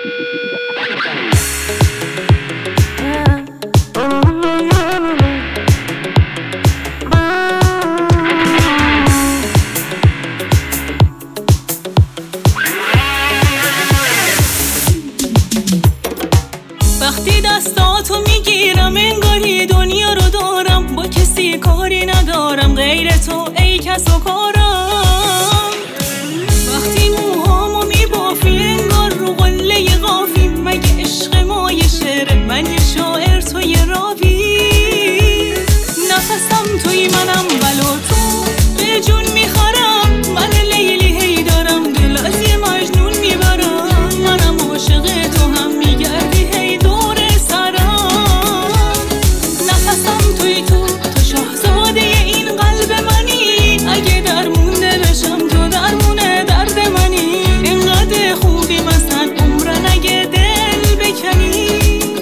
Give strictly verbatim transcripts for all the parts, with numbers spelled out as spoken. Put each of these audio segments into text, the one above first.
وقتی دستاتو میگیرم انگاری دنیا رو دارم، با کسی کاری ندارم غیر تو ای کس و کارم. وقتی موهامو میبافی انگار رو قله قافی، مگه عشق ما یه شعره من یه شاعر تو یه راوی. نفسم توی منم ولو تو به جون میخورم، من لیلی هی دارم دل از یه مجنون میبرم. منم عاشق تو هم میگردی هی دور سرم. نفسم توی تو تو شاهزاده این قلب منی، اگه درمونده بشم تو درمونه درد منی. اینقدر خوبی مثلا عمرن اگه دل بکنی.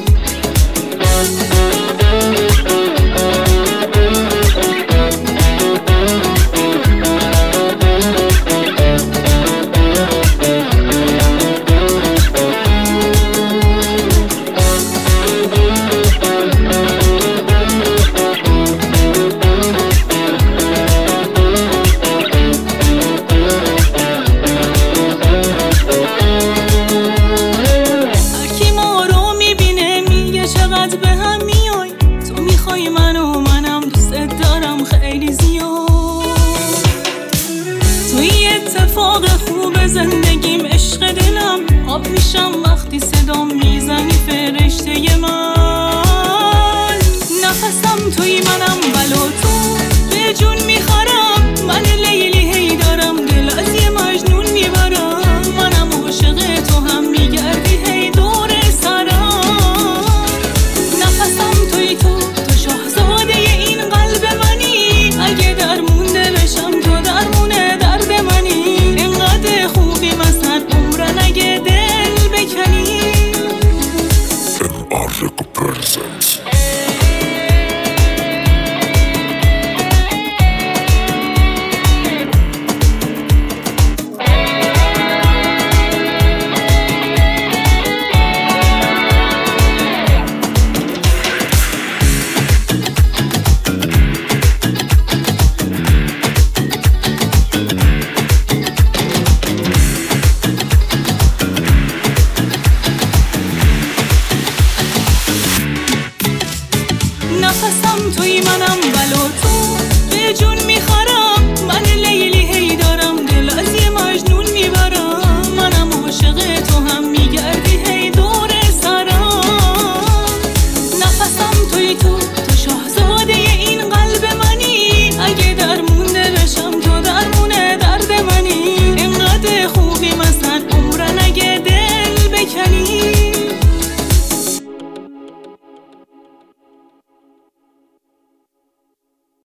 به هم میای تو میخوای منو منم دوست دارم خیلی زیاد. توی اتفاق خوب زندگیم عشق دلم، آب میشم وقتی صدام میزنی